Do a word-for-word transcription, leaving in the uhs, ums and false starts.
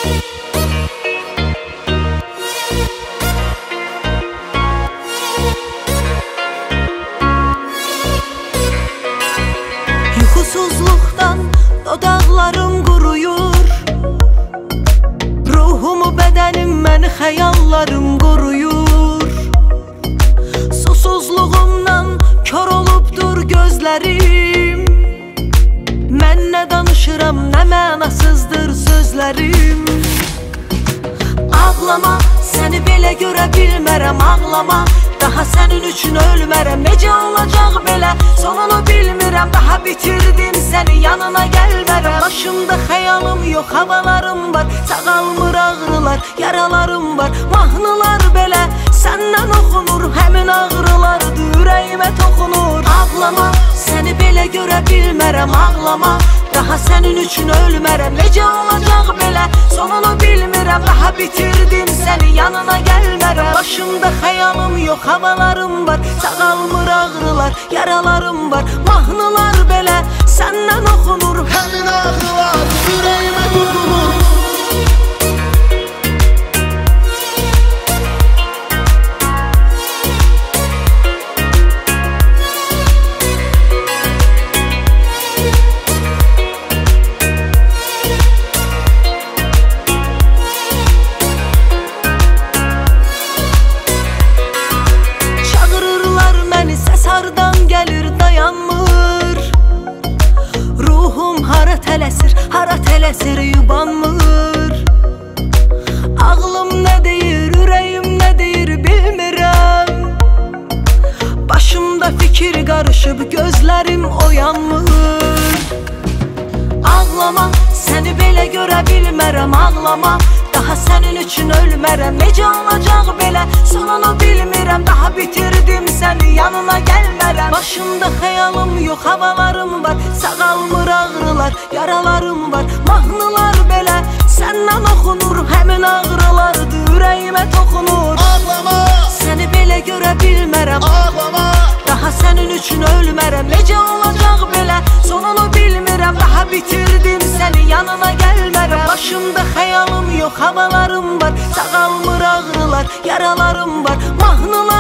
Yuxusuzluqdan dodaqlarım quruyur, ruhumu, bədənim, məni xəyallarım qoruyur. Susuzluğumdan kör olubdur gözlərim, mən nə danışıram, nə mənasızdır sözlərim. Ağlama, səni belə görə bilmərəm, ağlama, daha sənin üçün ölmərəm. Necə olacaq belə, sonunu bilmirəm, daha bitirdim səni, yanına gəlmərəm. Başımda xəyalım yox, havalarım var, sağalmır ağrılar, yaralarım var. Mahnılar belə səndən oxunur, həmin ağrılardır, ürəyimə toxunur. Ağlama, səni belə görə bilmərəm, ağlama, daha sənin üçün ölmərəm. Necə olacaq belə, sonunu bilmirəm, daha bitirdim səni, yanına gəlmərəm. Başımda xəyalım yox, havalarım var, sağalmır ağrılar, yaralarım var. Mahnılar belə səndən oxunur, həmin ağrılar ürəyimə toxunur. Tələsir, hara tələsir, yubanmır. Ağlım nə deyir, ürəyim nə deyir, bilmirəm. Başımda fikir qarışıb, gözlərim oyanmır. Ağlama, səni belə görə bilmərəm, ağlama, daha sənin üçün ölmərəm. Necə olacaq belə, sonunu bilmirəm, daha bitirdim səni, yanına gəlmərəm. Başımda xəyalım yox, havalarım var, sağalmır ağrılar, yaralarım var. Mahnılar belə səndən oxunur, həmin ağrılardır, ürəyimə toxunur. Ağlama, səni belə görə bilmərəm, ağlama, daha sənin üçün ölmərəm. Necə olacaq belə, sonunu bilmirəm, daha bitirdim səni, yanına gəlmərəm. Başımda xəyalım yox, havalarım var, sağalmır ağrılar, yaralarım var. Mahnılar